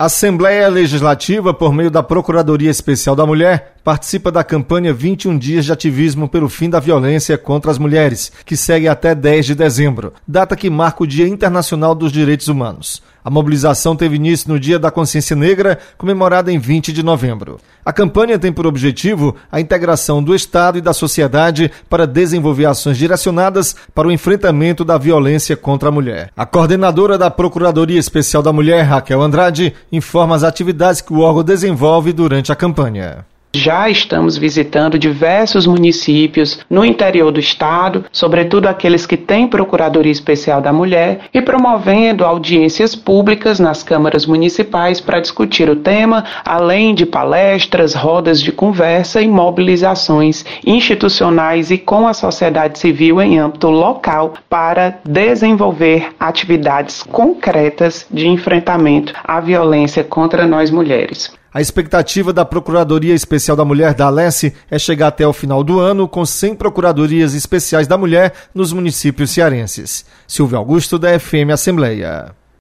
A Assembleia Legislativa, por meio da Procuradoria Especial da Mulher, participa da campanha 21 Dias de Ativismo pelo Fim da Violência contra as Mulheres, que segue até 10 de dezembro, data que marca o Dia Internacional dos Direitos Humanos. A mobilização teve início no Dia da Consciência Negra, comemorado em 20 de novembro. A campanha tem por objetivo a integração do Estado e da sociedade para desenvolver ações direcionadas para o enfrentamento da violência contra a mulher. A coordenadora da Procuradoria Especial da Mulher, Raquel Andrade, informa as atividades que o órgão desenvolve durante a campanha. Já estamos visitando diversos municípios no interior do estado, sobretudo aqueles que têm Procuradoria Especial da Mulher, e promovendo audiências públicas nas câmaras municipais para discutir o tema, além de palestras, rodas de conversa e mobilizações institucionais e com a sociedade civil em âmbito local para desenvolver atividades concretas de enfrentamento à violência contra nós mulheres. A expectativa da Procuradoria Especial da Mulher da Alesse é chegar até o final do ano com 100 Procuradorias Especiais da Mulher nos municípios cearenses. Silvio Augusto, da FM Assembleia.